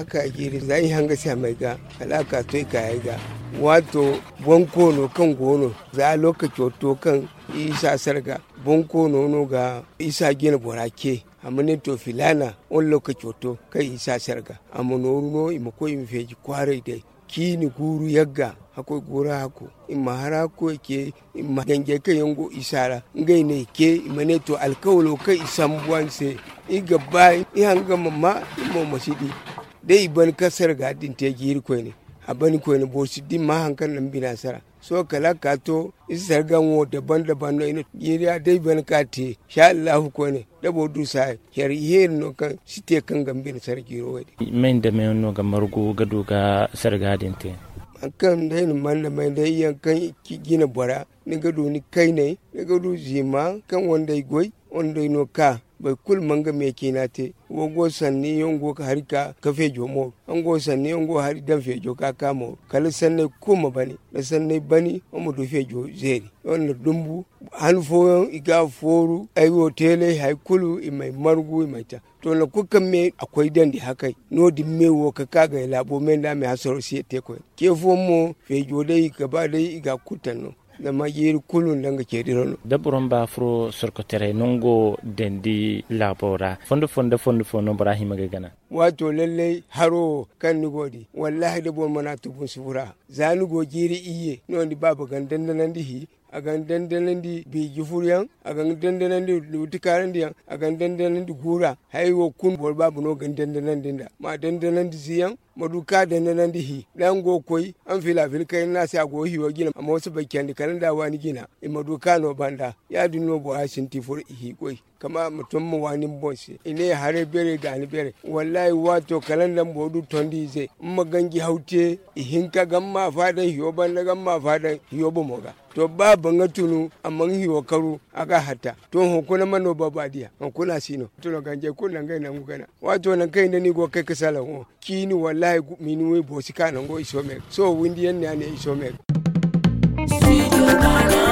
ka giri zai hanga sa mai ga alaka to ka ga wato bonko no kan gono za lokaci to kan isa sarga bonko no ga isa gina borake amane to filana on lokaci to kai isa sarga amono no imako imfeji kware dai kini guru yagga hako gura hako imma harako ke imma gange kai yango isara ngai ne ke imane to alkawlo kai isambuanse igaba ihanga mamma mo masidi dai ban kasar gadin te giri ko ne abani ko ne bo sidi ma hankan nan bina sara so kala ka to isar ganwo daban-daban no ina giriya dai ban ka te sha Allah ko ne da bo du sai her no kan site kan gambin sargiro wadi men da men no ga margo gado ga sargadin te akan dai man da mai dai yankan gina bora ni gado ni kai ne ni gado zima kan wanda goi wanda no ka bai kul manga me kina te wogo sanni yongo ka harika ka fejo mo ango sanni yongo hari dan fejo ka kamo kala sanne kuma bani da sanne bani mu do fejo zeri on dumbu han fo iga foru ayo tele hay kulu imai margu imaita to la kuka me akwai dan di hakai no di mewo ka kaga labo men da me hasoro si te ko ke fo mo fejo dai gaba dai iga kutanno da magiri kulun danga ke dirono da buron ba furo sorkotere nongo dendi labora fondo Ibrahim gana wato lalle haro kan ni godi wallahi da bon mana tubun sufura zanu go jiri iye no ndi baba gandan nan dihi agan dandanan di biji furyan agan dandanan di lutikaran di agan dandanan di gura haywo kun bol babu no gan dandanan dinda ma dandanan di siyan maduka dandanan di hi dan go koi an fila fil kai na sai go hiwo gina amma wasu bakiyan di kan da wani gina e maduka no banda ya dinno bo asin ti fur hi koi kama mutum mu wani bonse ine hare bere gani bere wallahi wato kalandan bodu tondi ze magangi haute hinka gamma fadan hiyo banda gamma fadan hiyo bo moga to ba banga tunu amman hiyo karu aga hata to hukuna mano babadiya hukuna sino to ganje kunnan gai nan gana wato nan kai ne ni go kai kasala ho kini wallahi minu we bosi kana go isome so windiyan ne iso me